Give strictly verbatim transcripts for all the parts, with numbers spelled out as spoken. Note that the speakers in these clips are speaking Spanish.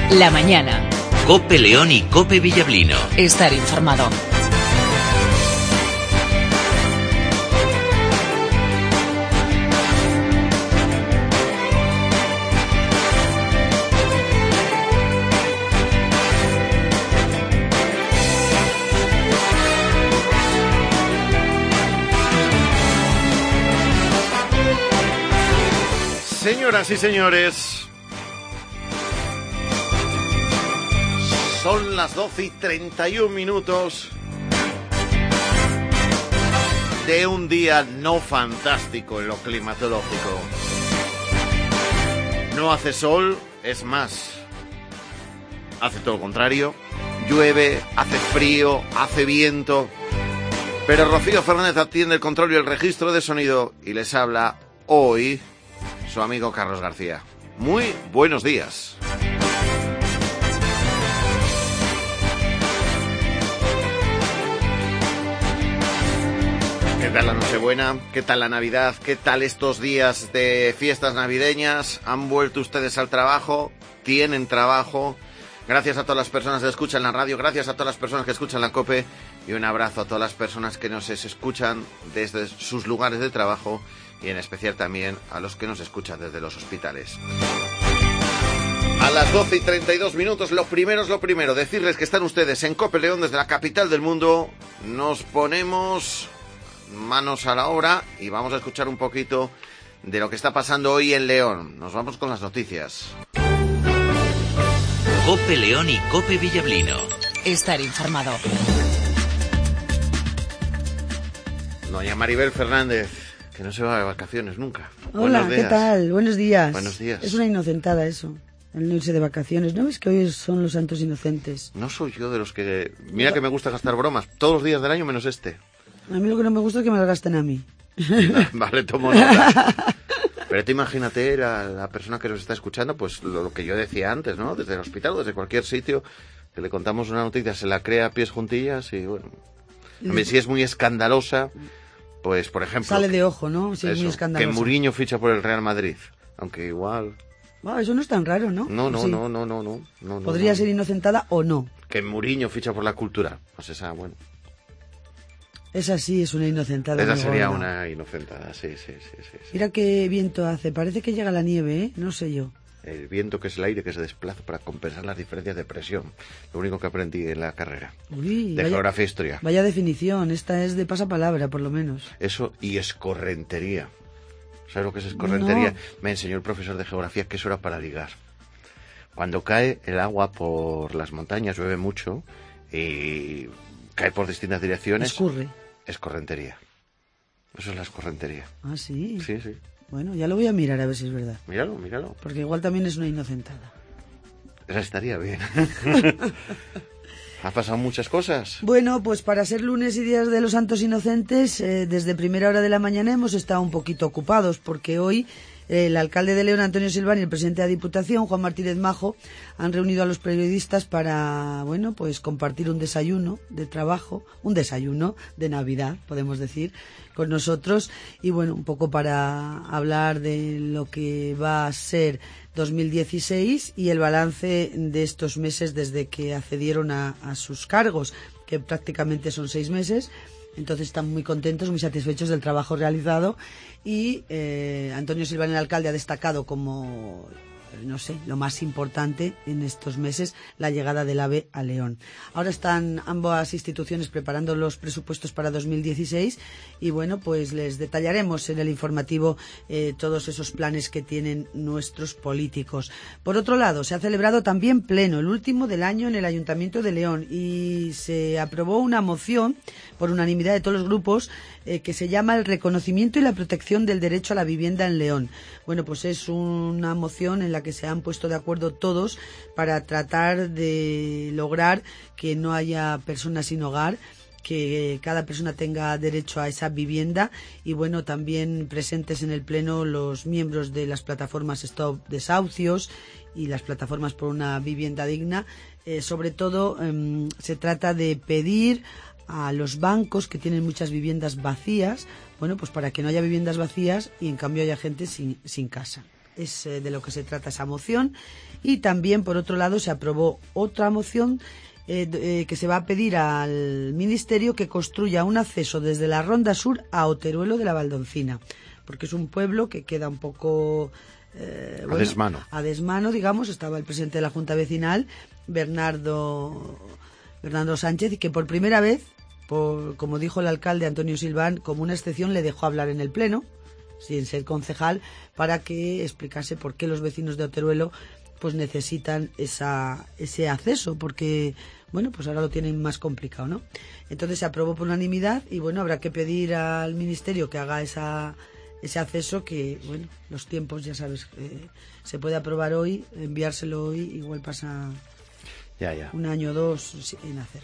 La mañana. COPE León y COPE Villablino. Estar informado. Señoras y señores, son las doce y treinta y un minutos de un día no fantástico en lo climatológico. No hace sol, es más, hace todo lo contrario. Llueve, hace frío, hace viento. Pero Rocío Fernández atiende el control y el registro de sonido y les habla hoy su amigo Carlos García. Muy buenos días. ¿Qué tal la Nochebuena? ¿Qué tal la Navidad? ¿Qué tal estos días de fiestas navideñas? ¿Han vuelto ustedes al trabajo? ¿Tienen trabajo? Gracias a todas las personas que escuchan la radio, gracias a todas las personas que escuchan la COPE y un abrazo a todas las personas que nos escuchan desde sus lugares de trabajo y en especial también a los que nos escuchan desde los hospitales. A las doce y treinta y dos minutos, lo primero es lo primero, decirles que están ustedes en COPE León desde la capital del mundo. Nos ponemos manos a la obra y vamos a escuchar un poquito de lo que está pasando hoy en León. Nos vamos con las noticias. COPE León y COPE Villablino. Estar informado. Doña Maribel Fernández, que no se va de vacaciones nunca. Hola, ¿qué tal? Buenos días. Buenos días. Es una inocentada eso, el no irse de vacaciones. ¿No ves que hoy son los santos inocentes? No soy yo de los que... Mira que me gusta gastar bromas todos los días del año menos este. A mí lo que no me gusta es que me lo gasten a mí. Vale, tomo nota. Pero tú imagínate la, la persona que nos está escuchando, pues lo, lo que yo decía antes, ¿no? Desde el hospital o desde cualquier sitio, que le contamos una noticia, se la crea a pies juntillas y bueno... A mí si es muy escandalosa... Pues, por ejemplo... Sale de ojo, ¿no? Si es eso, muy escandaloso. Que Mourinho ficha por el Real Madrid. Aunque igual... Wow, eso no es tan raro, ¿no? No, no, sí. no, no, no, no, no. Podría no. ser inocentada o no. Que Mourinho ficha por la cultura. Pues esa, bueno... Esa sí es una inocentada. Esa sería gorda. Una inocentada, sí, sí, sí, sí, sí. Mira qué viento hace. Parece que llega la nieve, ¿eh? No sé yo. El viento, que es el aire que se desplaza para compensar las diferencias de presión. Lo único que aprendí en la carrera. Uy, de vaya, geografía e historia. Vaya definición. Esta es de pasapalabra, por lo menos. Eso y escorrentería. ¿Sabes lo que es escorrentería? No. Me enseñó el profesor de geografía que eso era para ligar. Cuando cae el agua por las montañas, llueve mucho y cae por distintas direcciones. Escurre. Escorrentería. Eso es la escorrentería. Ah, sí. Sí, sí. Bueno, ya lo voy a mirar a ver si es verdad. Míralo, míralo. Porque igual también es una inocentada. Esa estaría bien. ¿Ha pasado muchas cosas? Bueno, pues para ser lunes y días de los santos inocentes, eh, desde primera hora de la mañana hemos estado un poquito ocupados, porque hoy eh, el alcalde de León, Antonio Silván, y el presidente de la Diputación, Juan Martínez Majo, han reunido a los periodistas para, bueno, pues compartir un desayuno de trabajo, un desayuno de Navidad, podemos decir, con nosotros, y bueno, un poco para hablar de lo que va a ser dos mil dieciséis y el balance de estos meses desde que accedieron a, a sus cargos, que prácticamente son seis meses. Entonces están muy contentos, muy satisfechos del trabajo realizado y eh, Antonio Silván, el alcalde, ha destacado como, no sé, lo más importante en estos meses, la llegada del AVE a León. Ahora están ambas instituciones preparando los presupuestos para dos mil dieciséis y bueno, pues les detallaremos en el informativo eh, todos esos planes que tienen nuestros políticos. Por otro lado, se ha celebrado también pleno, el último del año, en el Ayuntamiento de León, y se aprobó una moción por unanimidad de todos los grupos eh, que se llama el reconocimiento y la protección del derecho a la vivienda en León. Bueno, pues es una moción en la que se han puesto de acuerdo todos para tratar de lograr que no haya personas sin hogar, que cada persona tenga derecho a esa vivienda y bueno, también presentes en el pleno los miembros de las plataformas Stop Desahucios y las plataformas por una vivienda digna. Eh, sobre todo eh, se trata de pedir a los bancos que tienen muchas viviendas vacías, bueno, pues para que no haya viviendas vacías y en cambio haya gente sin, sin casa. es eh, de lo que se trata esa moción. Y también, por otro lado, se aprobó otra moción eh, eh, que se va a pedir al Ministerio que construya un acceso desde la Ronda Sur a Oteruelo de la Valdoncina, porque es un pueblo que queda un poco... Eh, bueno, a desmano. A desmano, digamos. Estaba el presidente de la Junta Vecinal, Bernardo, Bernardo Sánchez, y que por primera vez, por, como dijo el alcalde Antonio Silván, como una excepción le dejó hablar en el Pleno, sin ser concejal, para que explicase por qué los vecinos de Oteruelo pues necesitan esa, ese acceso, porque bueno, pues ahora lo tienen más complicado, ¿no? Entonces se aprobó por unanimidad y bueno, habrá que pedir al Ministerio que haga esa, ese acceso, que bueno, los tiempos ya sabes, eh, se puede aprobar hoy, enviárselo hoy, igual pasa ya, ya. un año o dos en hacerlo.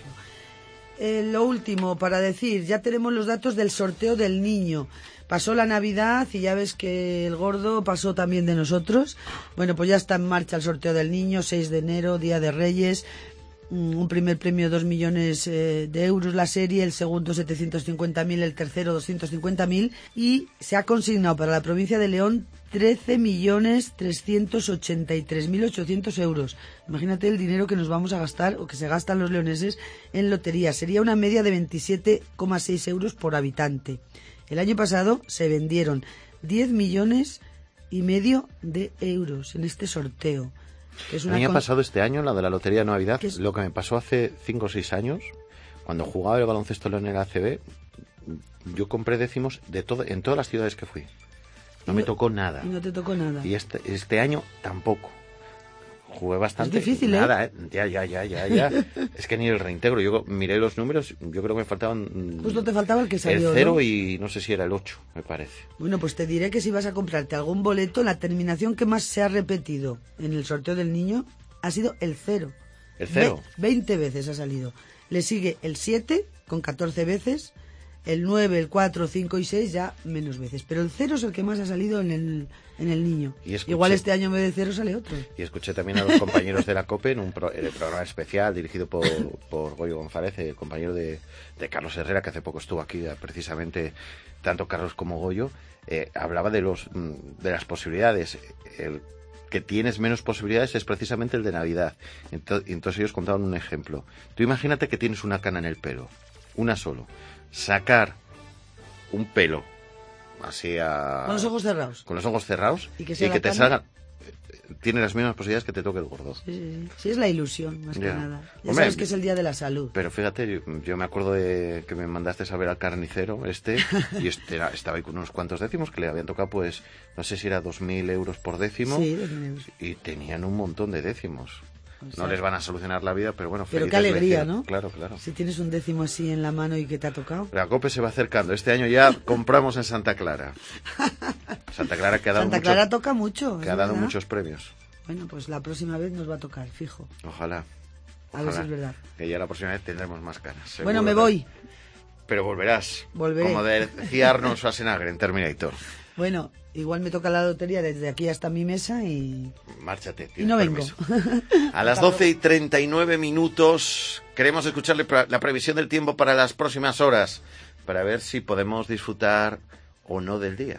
Eh, lo último para decir, ya tenemos los datos del sorteo del niño. Pasó la Navidad y ya ves que el gordo pasó también de nosotros. Bueno, pues ya está en marcha el sorteo del niño, seis de enero, Día de Reyes. Un primer premio, dos millones eh, de euros la serie, el segundo setecientos cincuenta mil, el tercero doscientos cincuenta mil, y se ha consignado para la provincia de León trece millones trescientos ochenta y tres mil ochocientos euros. Imagínate el dinero que nos vamos a gastar o que se gastan los leoneses en lotería. Sería una media de veintisiete coma seis euros por habitante. El año pasado se vendieron diez millones y medio de euros en este sorteo. Que es una a mí me ha con... pasado este año, la de la Lotería de Navidad, es... lo que me pasó hace cinco o seis años, cuando jugaba el baloncesto León en el A C B, yo compré décimos de todo, en todas las ciudades que fui. No, no me tocó nada. Y no te tocó nada. Y este, este año tampoco. Jugué bastante. Es difícil, nada, ¿eh? ¿eh? Ya, ya, ya, ya, ya. Es que ni el reintegro. Yo miré los números, yo creo que me faltaban... Justo te faltaba el que salió, el cero, ¿no? Y no sé si era el ocho, me parece. Bueno, pues te diré que si vas a comprarte algún boleto, la terminación que más se ha repetido en el sorteo del niño ha sido el cero. ¿El cero? Ve- veinte veces ha salido. Le sigue el siete con catorce veces, el nueve, el cuatro, cinco y seis ya menos veces. Pero el cero es el que más ha salido en el, en el niño. Y escuché, igual este año en vez de cero sale otro. Y escuché también a los compañeros de la COPE en un pro, en el programa especial dirigido por, por Goyo González, el compañero de, de Carlos Herrera, que hace poco estuvo aquí, precisamente tanto Carlos como Goyo, eh, hablaba de, los, de las posibilidades. El que tienes menos posibilidades es precisamente el de Navidad. Entonces, entonces ellos contaban un ejemplo. Tú imagínate que tienes una cana en el pelo, una solo. Sacar un pelo así a... Con los ojos cerrados. Con los ojos cerrados y que, y que te salgan... Tiene las mismas posibilidades que te toque el gordo. Sí, sí, sí. Sí, es la ilusión, más ya. que nada. Ya Hombre, sabes que es el Día de la Salud. Pero fíjate, yo, yo me acuerdo de que me mandaste a ver al carnicero este, y este era, estaba ahí con unos cuantos décimos que le habían tocado, pues, no sé si era dos mil euros por décimo. Sí, dos mil euros. Y tenían un montón de décimos. O sea, no les van a solucionar la vida, pero bueno, pero qué alegría, lecciones. ¿no? Claro, claro. Si tienes un décimo así en la mano y que te ha tocado. La COPE se va acercando. Este año ya compramos en Santa Clara. Santa Clara que ha dado, Santa mucho, Clara toca mucho. que ha dado muchos premios. Bueno, pues la próxima vez nos va a tocar, fijo. Ojalá. A ver si es verdad. Que ya la próxima vez tendremos más canas. Seguro. Bueno, me voy. Pero volverás. Volveré. Como decía Arnold Schwarzenegger en Terminator. Bueno, igual me toca la lotería desde aquí hasta mi mesa y... Márchate. Y no vengo. A las doce y treinta y nueve minutos queremos escucharle la previsión del tiempo para las próximas horas, para ver si podemos disfrutar o no del día.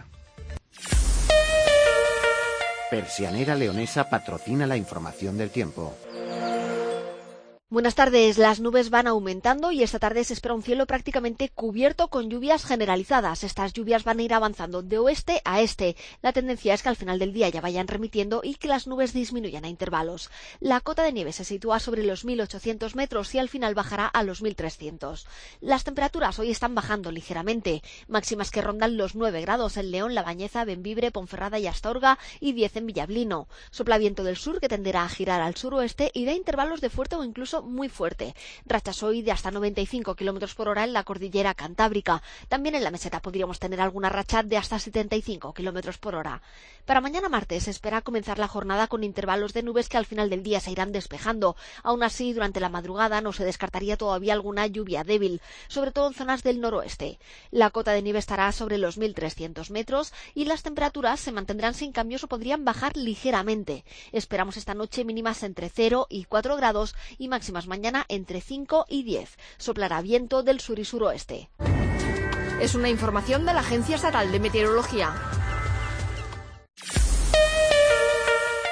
Persianera Leonesa patrocina la información del tiempo. Buenas tardes. Las nubes van aumentando y esta tarde se espera un cielo prácticamente cubierto con lluvias generalizadas. Estas lluvias van a ir avanzando de oeste a este. La tendencia es que al final del día ya vayan remitiendo y que las nubes disminuyan a intervalos. La cota de nieve se sitúa sobre los mil ochocientos metros y al final bajará a los mil trescientos. Las temperaturas hoy están bajando ligeramente, máximas que rondan los nueve grados en León, La Bañeza, Bembibre, Ponferrada y Astorga y diez en Villablino. Sopla viento del sur que tenderá a girar al suroeste y da intervalos de fuerte o incluso muy fuerte. Rachas hoy de hasta noventa y cinco kilómetros por hora en la cordillera cantábrica. También en la meseta podríamos tener alguna racha de hasta setenta y cinco kilómetros por hora. Para mañana martes se espera comenzar la jornada con intervalos de nubes que al final del día se irán despejando. Aún así, durante la madrugada no se descartaría todavía alguna lluvia débil, sobre todo en zonas del noroeste. La cota de nieve estará sobre los mil trescientos metros y las temperaturas se mantendrán sin cambios o podrían bajar ligeramente. Esperamos esta noche mínimas entre cero y cuatro grados y máximas mañana entre cinco y diez. Soplará viento del sur y suroeste. Es una información de la Agencia Estatal de Meteorología.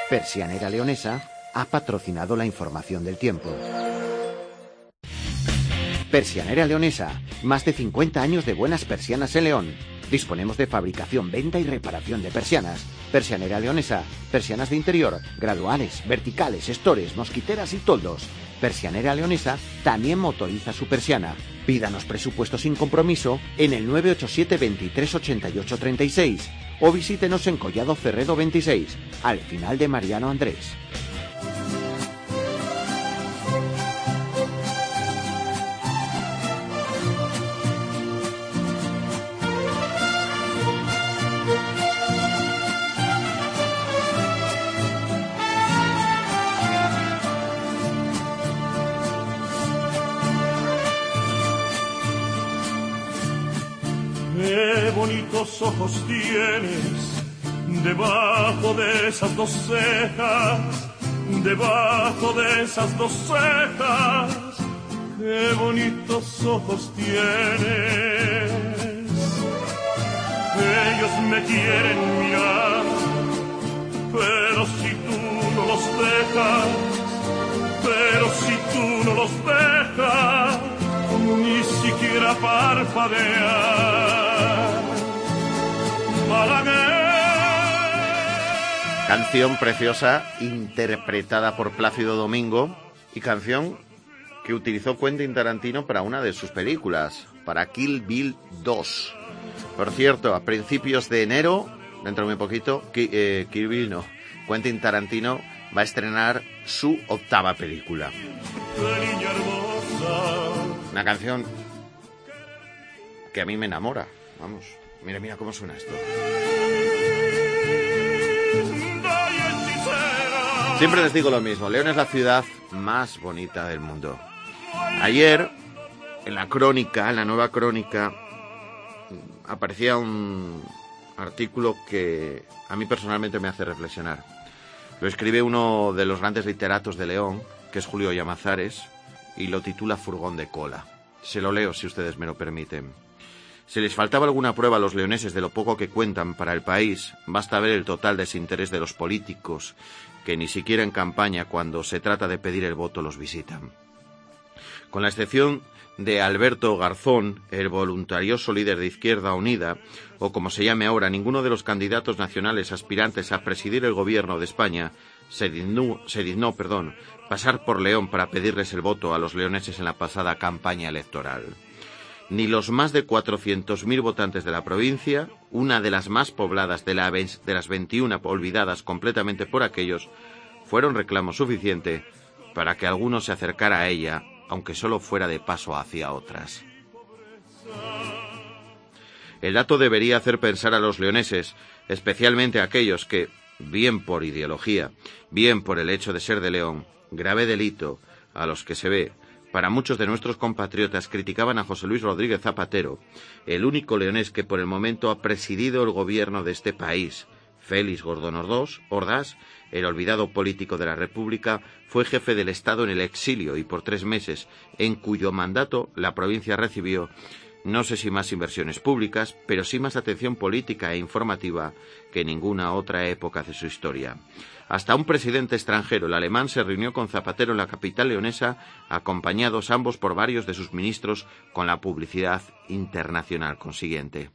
Persianera Leonesa ha patrocinado la información del tiempo. Persianera Leonesa, más de cincuenta años de buenas persianas en León. Disponemos de fabricación, venta y reparación de persianas. Persianera Leonesa, persianas de interior, graduales, verticales, estores, mosquiteras y toldos. Persianera Leonesa también motoriza su persiana. Pídanos presupuesto sin compromiso en el nueve ocho siete, veintitrés, ochenta y ocho, treinta y seis o visítenos en Collado Cerredo veintiséis, al final de Mariano Andrés. Qué bonitos ojos tienes debajo de esas dos cejas, debajo de esas dos cejas. Qué bonitos ojos tienes. Ellos me quieren mirar, pero si tú no los dejas, pero si tú no los dejas, ni siquiera parpadear. Canción preciosa interpretada por Plácido Domingo y canción que utilizó Quentin Tarantino para una de sus películas, para Kill Bill dos. Por cierto, a principios de enero, dentro de muy poquito, eh, Kill Bill no, Quentin Tarantino va a estrenar su octava película. Una canción que a mí me enamora. Vamos, mira, mira cómo suena esto. Siempre les digo lo mismo, León es la ciudad más bonita del mundo. Ayer, en la crónica, en la nueva crónica, aparecía un artículo que a mí personalmente me hace reflexionar. Lo escribe uno de los grandes literatos de León, que es Julio Llamazares, y lo titula Furgón de cola. Se lo leo, si ustedes me lo permiten. Si les faltaba alguna prueba a los leoneses de lo poco que cuentan para el país, basta ver el total desinterés de los políticos, que ni siquiera en campaña, cuando se trata de pedir el voto, los visitan. Con la excepción de Alberto Garzón, el voluntarioso líder de Izquierda Unida, o como se llame ahora, ninguno de los candidatos nacionales aspirantes a presidir el gobierno de España se dignó, se dignó, perdón, pasar por León para pedirles el voto a los leoneses en la pasada campaña electoral. Ni los más de cuatrocientos mil votantes de la provincia, una de las más pobladas de, la, de las veintiuna olvidadas completamente por aquellos, fueron reclamo suficiente para que alguno se acercara a ella, aunque solo fuera de paso hacia otras. El dato debería hacer pensar a los leoneses, especialmente a aquellos que, bien por ideología, bien por el hecho de ser de León, grave delito a los que se ve, para muchos de nuestros compatriotas criticaban a José Luis Rodríguez Zapatero, el único leonés que por el momento ha presidido el gobierno de este país. Félix Gordón Ordaz, el olvidado político de la República, fue jefe del Estado en el exilio y por tres meses, en cuyo mandato la provincia recibió, no sé si más inversiones públicas, pero sí más atención política e informativa que en ninguna otra época de su historia. Hasta un presidente extranjero, el alemán, se reunió con Zapatero en la capital leonesa, acompañados ambos por varios de sus ministros, con la publicidad internacional consiguiente.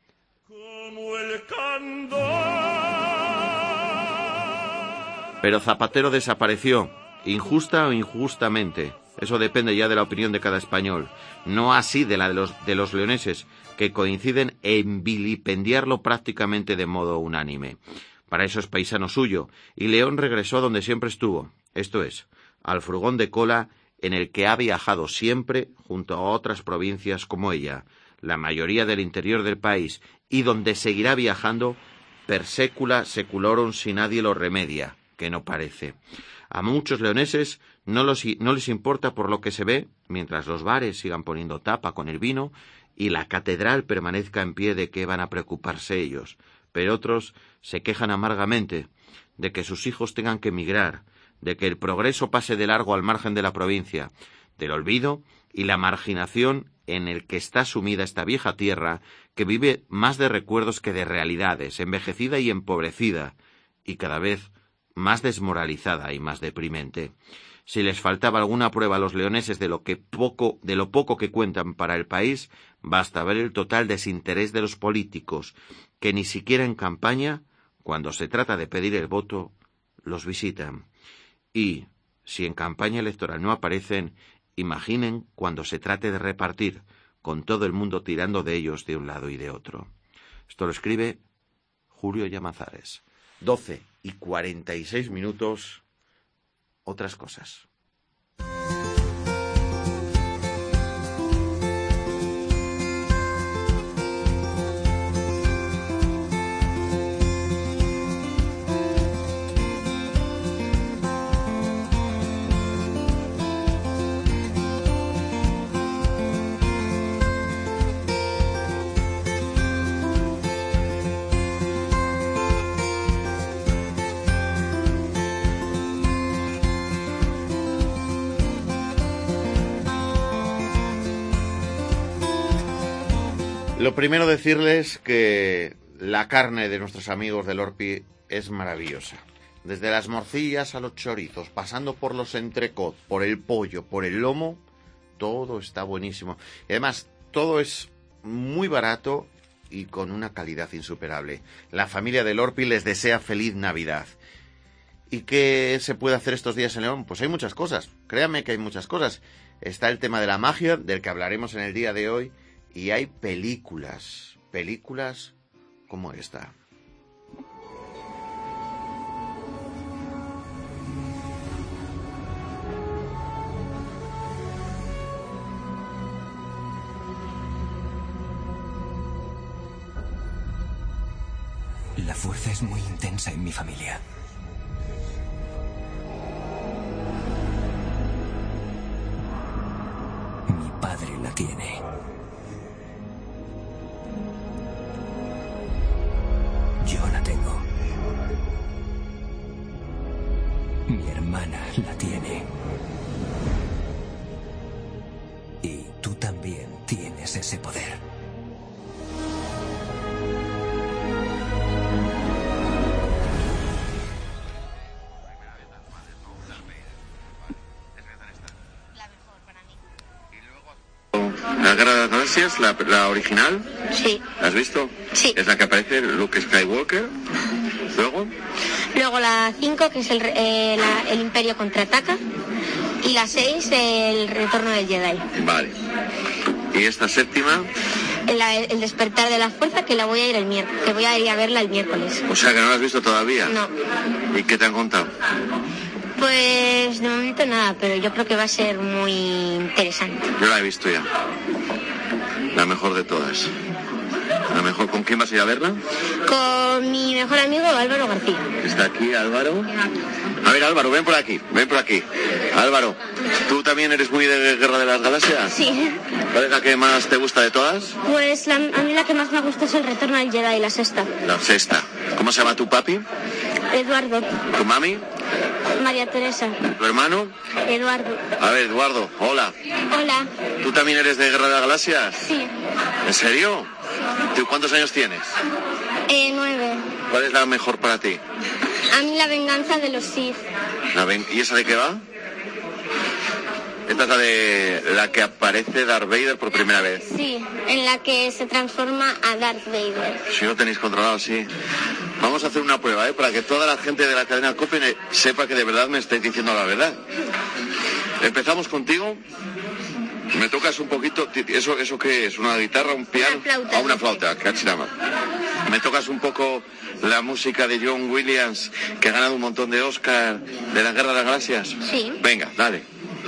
Pero Zapatero desapareció, injusta o injustamente. Eso depende ya de la opinión de cada español, no así de la de los, de los leoneses, que coinciden en vilipendiarlo prácticamente de modo unánime. Para eso es paisano suyo, y León regresó a donde siempre estuvo, esto es, al furgón de cola en el que ha viajado siempre junto a otras provincias como ella, la mayoría del interior del país, y donde seguirá viajando per secula seculorum si nadie lo remedia, que no parece. A muchos leoneses no, los, no les importa por lo que se ve, mientras los bares sigan poniendo tapa con el vino y la catedral permanezca en pie, de qué van a preocuparse ellos. Pero otros se quejan amargamente de que sus hijos tengan que emigrar, de que el progreso pase de largo al margen de la provincia, del olvido y la marginación en el que está sumida esta vieja tierra, que vive más de recuerdos que de realidades, envejecida y empobrecida, y cada vez más desmoralizada y más deprimente. Si les faltaba alguna prueba a los leoneses de lo que poco, de lo poco que cuentan para el país, basta ver el total desinterés de los políticos, que ni siquiera en campaña, cuando se trata de pedir el voto, los visitan. Y, si en campaña electoral no aparecen, imaginen cuando se trate de repartir, con todo el mundo tirando de ellos de un lado y de otro. Esto lo escribe Julio Llamazares. doce y cuarenta y seis minutos. Otras cosas. Lo primero decirles que la carne de nuestros amigos del Orpi es maravillosa. Desde las morcillas a los chorizos, pasando por los entrecot, por el pollo, por el lomo, todo está buenísimo. Y además, todo es muy barato y con una calidad insuperable. La familia del Orpi les desea feliz Navidad. ¿Y qué se puede hacer estos días en León? Pues hay muchas cosas. Créanme que hay muchas cosas. Está el tema de la magia, del que hablaremos en el día de hoy. Y hay películas, películas como esta. La fuerza es muy intensa en mi familia. Mi padre la tiene. Yo la tengo. Mi hermana la tiene. Y tú también tienes ese poder. ¿La Guerra de las Galaxias, la, la original? Sí. ¿La has visto? Sí. Es la que aparece Luke Skywalker. Luego. Luego la cinco, que es el, eh, la, el Imperio contraataca. Y la seis, el Retorno del Jedi. Vale. ¿Y esta séptima? El, el Despertar de la Fuerza, que la voy a ir el miércoles, que voy a ir a verla el miércoles. O sea que no la has visto todavía. No. ¿Y qué te han contado? Pues de momento nada, pero yo creo que va a ser muy interesante. Yo la he visto ya. La mejor de todas. La mejor. ¿Con quién vas a ir a verla? Con mi mejor amigo Álvaro García. Está aquí Álvaro. A ver, Álvaro, ven por aquí, ven por aquí. Álvaro, ¿tú también eres muy de Guerra de las Galaxias? Sí. ¿Cuál es la que más te gusta de todas? Pues la, a mí la que más me gusta es el Retorno del Jedi, la sexta. La sexta. ¿Cómo se llama tu papi? Eduardo. ¿Tu mami? María Teresa. ¿Tu hermano? Eduardo. A ver, Eduardo, hola. Hola. ¿Tú también eres de Guerra de las Galaxias? Sí. ¿En serio? ¿Tú cuántos años tienes? Eh, nueve. ¿Cuál es la mejor para ti? A mí la venganza de los Sith. La ven... ¿Y esa de qué va? Esta es la de la que aparece Darth Vader por primera vez. Sí, en la que se transforma a Darth Vader. Si lo tenéis controlado, sí. Vamos a hacer una prueba, ¿eh? Para que toda la gente de la cadena COPE sepa que de verdad me estáis diciendo la verdad. Empezamos contigo. Me tocas un poquito. ¿Eso, eso qué es? ¿Una guitarra, un piano? Una flauta. Ah, una flauta, cachirama. Me tocas un poco la música de John Williams, que ha ganado un montón de Oscar de la Guerra de las Galaxias. Sí. Venga, dale.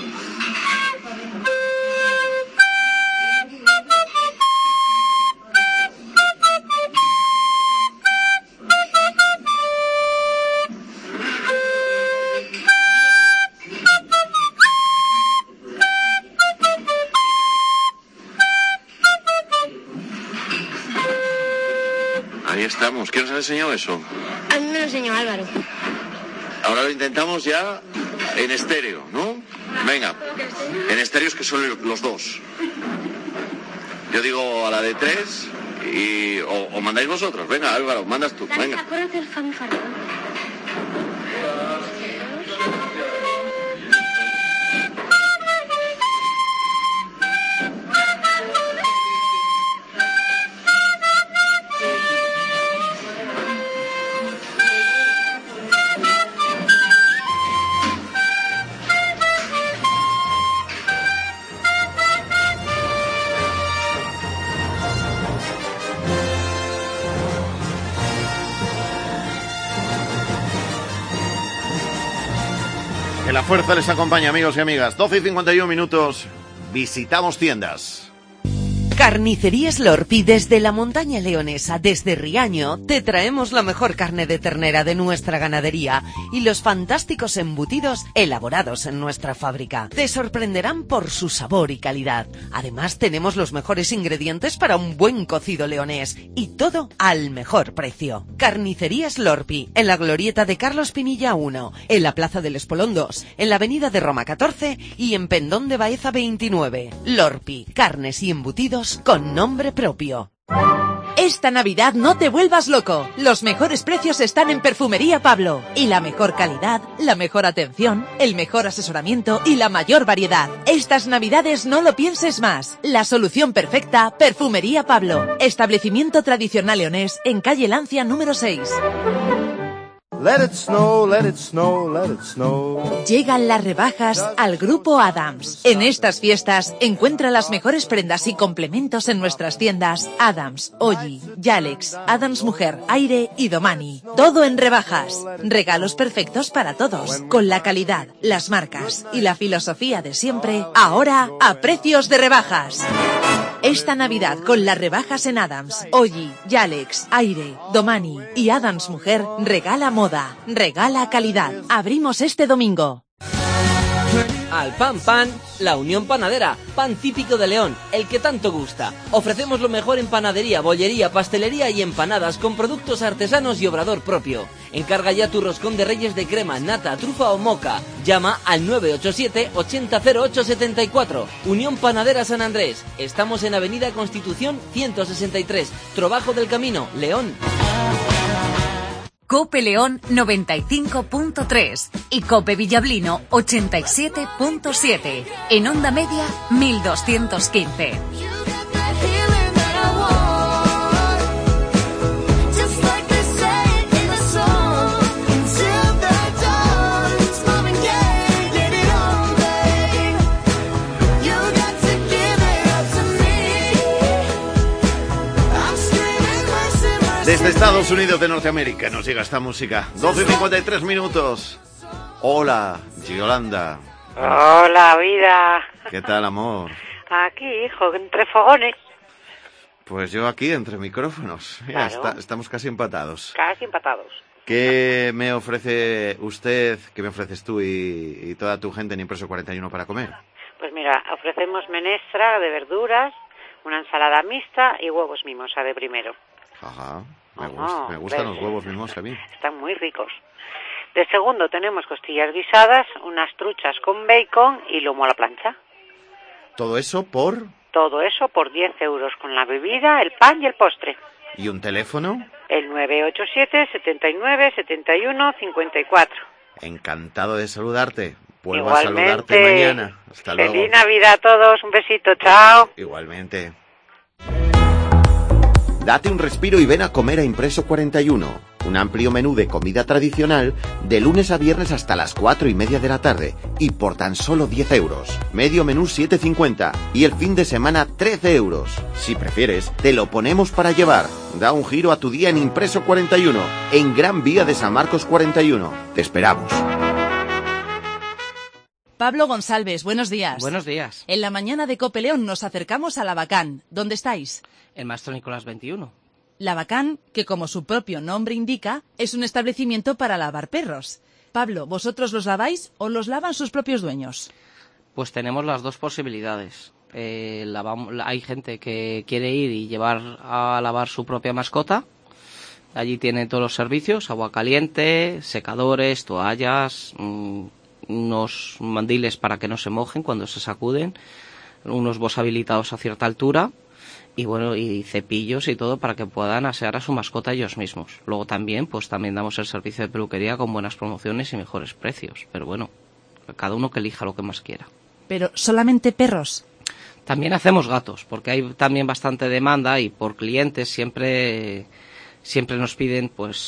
Ahí estamos. ¿Quién nos ha enseñado eso? A mí me lo enseñó Álvaro. Ahora lo intentamos ya en estéreo, ¿no? Venga, en estéreos que son los dos. Yo digo a la de tres y o, o mandáis vosotros. Venga, Álvaro, mandas tú. Venga. Acuérdate del fanfarrón. Que la fuerza les acompañe, amigos y amigas. doce y cincuenta y uno minutos. Visitamos tiendas. Carnicerías Lorpi, desde la montaña leonesa, desde Riaño, te traemos la mejor carne de ternera de nuestra ganadería y los fantásticos embutidos elaborados en nuestra fábrica. Te sorprenderán por su sabor y calidad. Además, tenemos los mejores ingredientes para un buen cocido leonés y todo al mejor precio. Carnicerías Lorpi, en la glorieta de Carlos Pinilla uno, en la Plaza del Espolón dos, en la Avenida de Roma catorce y en Pendón de Baeza veintinueve. Lorpi, carnes y embutidos con nombre propio. Esta Navidad no te vuelvas loco. Los mejores precios están en Perfumería Pablo. Y la mejor calidad, la mejor atención, el mejor asesoramiento y la mayor variedad. Estas Navidades no lo pienses más. La solución perfecta, Perfumería Pablo. Establecimiento tradicional leonés en calle Lancia número seis. Let it snow, let it snow, let it snow. Llegan las rebajas al Grupo Adams. En estas fiestas encuentra las mejores prendas y complementos en nuestras tiendas Adams, Olli, Yalex, Adams Mujer, Aire y Domani. Todo en rebajas. Regalos perfectos para todos. Con la calidad, las marcas y la filosofía de siempre. Ahora a precios de rebajas. Esta Navidad con las rebajas en Adams, Olli, Yalex, Aire, Domani y Adams Mujer, regala moda, regala calidad. Abrimos este domingo. Al Pan Pan, la Unión Panadera, pan típico de León, el que tanto gusta. Ofrecemos lo mejor en panadería, bollería, pastelería y empanadas con productos artesanos y obrador propio. Encarga ya tu roscón de reyes de crema, nata, trufa o moca. Llama al nueve ocho siete, ochenta cero ocho setenta y cuatro. Unión Panadera San Andrés. Estamos en Avenida Constitución ciento sesenta y tres, Trobajo del Camino, León. Cope León noventa y cinco punto tres y Cope Villablino ochenta y siete punto siete. En onda media mil doscientos quince. Desde Estados Unidos de Norteamérica nos llega esta música. doce y cincuenta y tres minutos. Hola, Yolanda. Hola, vida. ¿Qué tal, amor? Aquí, hijo, entre fogones. Pues yo aquí, entre micrófonos. Ya Claro. está, estamos casi empatados. Casi empatados. ¿Qué me ofrece usted, qué me ofreces tú y, y toda tu gente en Impreso cuarenta y uno para comer? Pues mira, ofrecemos menestra de verduras, una ensalada mixta y huevos mimosa de primero. Ajá, me, Ajá, gusta, me gustan ¿ves? los huevos mimos a mí. Están muy ricos. De segundo tenemos costillas guisadas, unas truchas con bacon y lomo a la plancha. Todo eso por... Todo eso por diez euros con la bebida, el pan y el postre. ¿Y un teléfono? El nueve ocho siete, setenta y nueve, setenta y uno, cincuenta y cuatro. Encantado de saludarte. Vuelvo Igualmente. a saludarte mañana. Hasta luego. Feliz Navidad a todos, un besito, chao. Igualmente. Date un respiro y ven a comer a Impreso cuarenta y uno. Un amplio menú de comida tradicional de lunes a viernes hasta las cuatro y media de la tarde y por tan solo diez euros. Medio menú siete cincuenta y el fin de semana trece euros. Si prefieres, te lo ponemos para llevar. Da un giro a tu día en Impreso cuarenta y uno, en Gran Vía de San Marcos cuarenta y uno. Te esperamos. Pablo González, buenos días. Buenos días. En la mañana de Cope León nos acercamos a Lavacán. ¿Dónde estáis? El Maestro Nicolás veintiuno. Lavacán, que como su propio nombre indica, es un establecimiento para lavar perros. Pablo, ¿vosotros los laváis o los lavan sus propios dueños? Pues tenemos las dos posibilidades. Eh, lavam- hay gente que quiere ir y llevar a lavar su propia mascota. Allí tiene todos los servicios, agua caliente, secadores, toallas, mmm, unos mandiles para que no se mojen cuando se sacuden, unos bos habilitados a cierta altura y bueno, y cepillos y todo para que puedan asear a su mascota ellos mismos. Luego también, pues también damos el servicio de peluquería con buenas promociones y mejores precios, pero bueno, cada uno que elija lo que más quiera. Pero solamente perros. También hacemos gatos, porque hay también bastante demanda y por clientes siempre siempre nos piden pues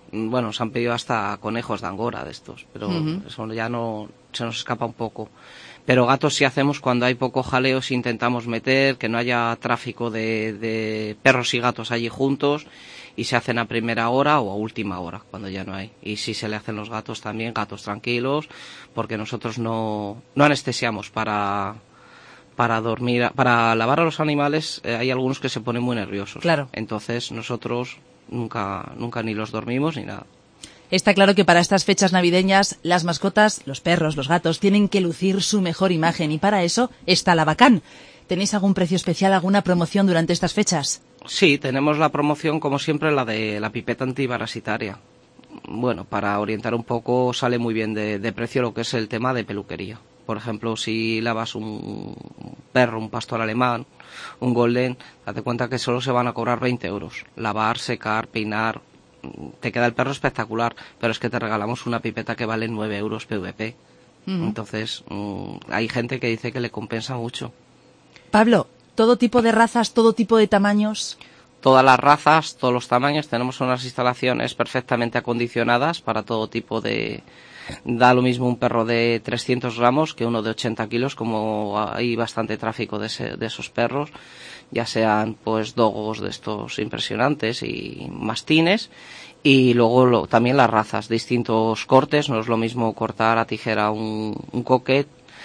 bueno, nos han pedido hasta conejos de Angora de estos, pero Ujú. eso ya no se nos escapa un poco. Pero gatos sí hacemos cuando hay poco jaleo, sí intentamos meter, que no haya tráfico de, de perros y gatos allí juntos, y se hacen a primera hora o a última hora, cuando ya no hay. Y sí se le hacen los gatos también, gatos tranquilos, porque nosotros no, no anestesiamos para, para dormir, para lavar a los animales. Eh, hay algunos que se ponen muy nerviosos. Claro. Entonces nosotros nunca, nunca ni los dormimos ni nada. Está claro que para estas fechas navideñas las mascotas, los perros, los gatos, tienen que lucir su mejor imagen y para eso está la Bacán. ¿Tenéis algún precio especial, alguna promoción durante estas fechas? Sí, tenemos la promoción, como siempre, la de la pipeta antiparasitaria. Bueno, para orientar un poco, sale muy bien de, de precio lo que es el tema de peluquería. Por ejemplo, si lavas un perro, un pastor alemán, un golden, date cuenta que solo se van a cobrar veinte euros. Lavar, secar, peinar, te queda el perro espectacular, pero es que te regalamos una pipeta que vale nueve euros P V P. Ujú. Entonces, mmm, hay gente que dice que le compensa mucho. Pablo, ¿todo tipo de razas, todo tipo de tamaños? Todas las razas, todos los tamaños, tenemos unas instalaciones perfectamente acondicionadas para todo tipo de... Da lo mismo un perro de trescientos gramos que uno de ochenta kilos, como hay bastante tráfico de, ese, de esos perros, ya sean pues dogos de estos impresionantes y mastines, y luego lo, también las razas, distintos cortes. No es lo mismo cortar a tijera un, un coquet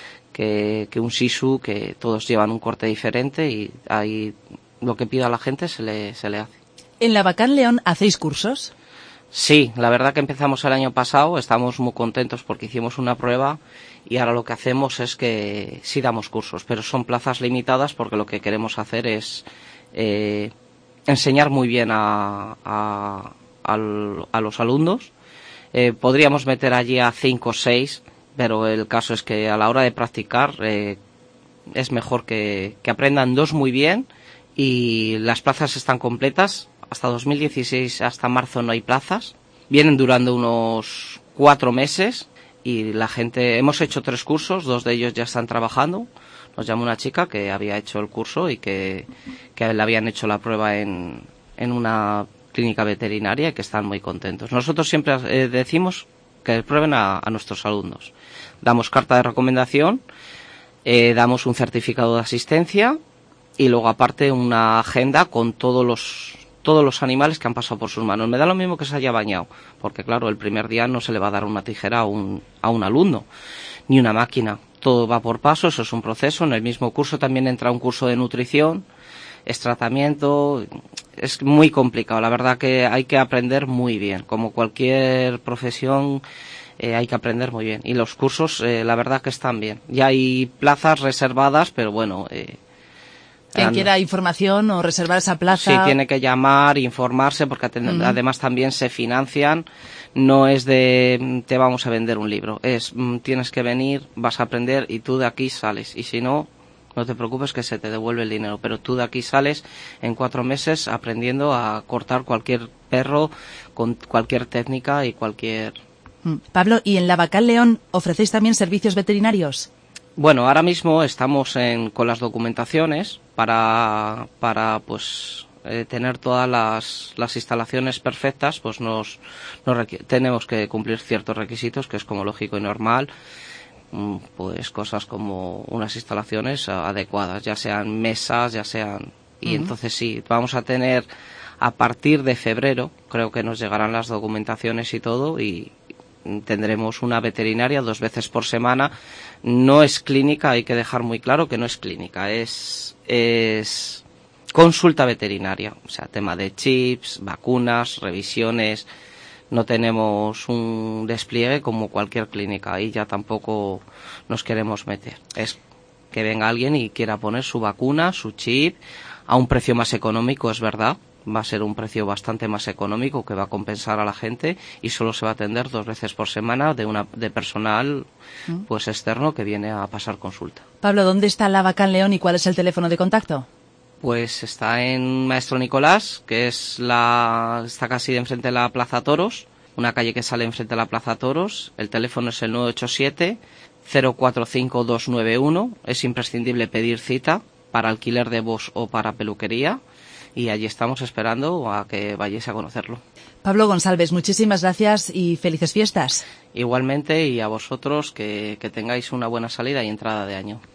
que, que un shih tzu, que todos llevan un corte diferente y ahí lo que pida la gente se le, se le hace. ¿En la Bacán León hacéis cursos? Sí, la verdad que empezamos el año pasado, estamos muy contentos porque hicimos una prueba y ahora lo que hacemos es que sí damos cursos, pero son plazas limitadas porque lo que queremos hacer es eh, enseñar muy bien a, a, al- a los alumnos. Eh, podríamos meter allí a cinco o seis, pero el caso es que a la hora de practicar eh, es mejor que, que aprendan dos muy bien, y las plazas están completas. Hasta dos mil dieciséis, hasta marzo, no hay plazas. Vienen durando unos cuatro meses y la gente... Hemos hecho tres cursos, dos de ellos ya están trabajando. Nos llamó una chica que había hecho el curso y que, que le habían hecho la prueba en, en una clínica veterinaria y que están muy contentos. Nosotros siempre eh, decimos que prueben a, a nuestros alumnos. Damos carta de recomendación, eh, damos un certificado de asistencia y luego aparte una agenda con todos los... todos los animales que han pasado por sus manos. Me da lo mismo que se haya bañado, porque claro, el primer día no se le va a dar una tijera a un, a un alumno, ni una máquina. Todo va por pasos, eso es un proceso. En el mismo curso también entra un curso de nutrición, es tratamiento, es muy complicado. La verdad que hay que aprender muy bien, como cualquier profesión. Eh, hay que aprender muy bien. Y los cursos, eh, la verdad que están bien. Ya hay plazas reservadas, pero bueno... Eh, Quien And- quiera información o reservar esa plaza... Sí, tiene que llamar, informarse, porque aten- Ujú. además también se financian. No es de mm, te vamos a vender un libro, es mm, tienes que venir, vas a aprender y tú de aquí sales. Y si no, no te preocupes que se te devuelve el dinero, pero tú de aquí sales en cuatro meses aprendiendo a cortar cualquier perro con cualquier técnica y cualquier... Mm. Pablo, ¿y en la Bacán León ofrecéis también servicios veterinarios? Bueno, ahora mismo estamos en, con las documentaciones para, para pues eh, tener todas las, las instalaciones perfectas. Pues nos, nos requi- tenemos que cumplir ciertos requisitos, que es como lógico y normal. Mm, Pues cosas como unas instalaciones ah, adecuadas, ya sean mesas, ya sean... Y Ujú. entonces sí, vamos a tener a partir de febrero, creo que nos llegarán las documentaciones y todo, y tendremos una veterinaria dos veces por semana. No es clínica, hay que dejar muy claro que no es clínica, es, es consulta veterinaria, o sea, tema de chips, vacunas, revisiones. No tenemos un despliegue como cualquier clínica, ahí ya tampoco nos queremos meter. Es que venga alguien y quiera poner su vacuna, su chip, a un precio más económico, es verdad. Va a ser un precio bastante más económico que va a compensar a la gente, y solo se va a atender dos veces por semana de una de personal Mm. pues externo que viene a pasar consulta. Pablo, ¿dónde está la Bacán León y cuál es el teléfono de contacto? Pues está en Maestro Nicolás, que es la está casi de enfrente de la Plaza Toros, una calle que sale enfrente de la Plaza Toros. El teléfono es el nueve ocho siete cero cuatro cinco dos nueve uno. Es imprescindible pedir cita para alquiler de voz o para peluquería, y allí estamos esperando a que vayáis a conocerlo. Pablo González, muchísimas gracias y felices fiestas. Igualmente, y a vosotros que, que tengáis una buena salida y entrada de año.